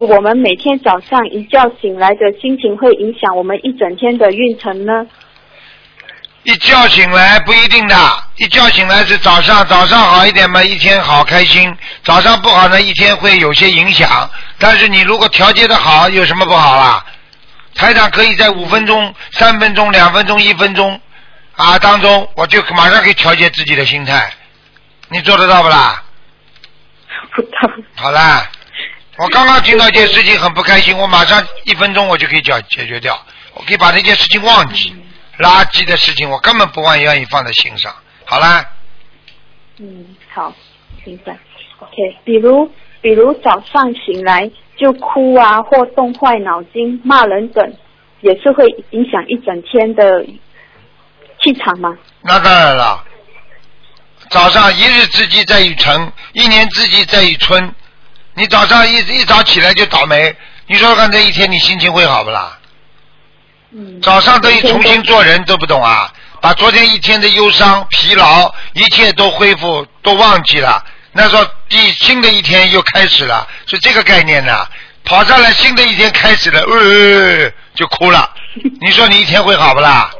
我们每天早上一觉醒来的心情会影响我们一整天的运程呢？ 一觉醒来不一定的，一觉醒来是早上好一点嘛，一天好开心；早上不好呢，一天会有些影响。但是你如果调节的好，有什么不好啦？台长可以在5分钟、3分钟、2分钟、1分钟当中，我就马上可以调节自己的心态。你做得到不啦？ 不到。 好啦，我刚刚听到一件事情很不开心，我马上1分钟我就可以解决掉，我可以把那件事情忘记。垃圾的事情我根本不愿意放在心上。好啦。 好，明白。OK， 比如早上醒来就哭啊，或动坏脑筋、骂人等，也是会影响一整天的气场吗？ 那当然了。早上一日之计在于晨，一年之计在于春。你早上一早起来就倒霉，你说看这一天你心情会好不啦？早上等于重新做人，都不懂啊？把昨天一天的忧伤、疲劳，一切都恢复，都忘记了。那时候新的一天又开始了，是这个概念呢。跑上来新的一天开始了，就哭了。你说你一天会好不啦？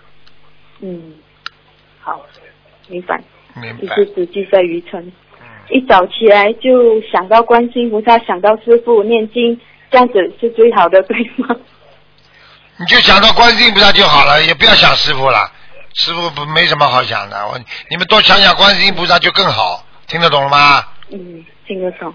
好，明白。 明白。 一日之计在于晨。一早起来就想到观世音菩萨，想到师父念经，这样子是最好的，对吗？ 你就想到观世音菩萨就好了，也不要想师父了，师父没什么好想的。你们多想想观世音菩萨就更好，听得懂了吗？ 听得懂。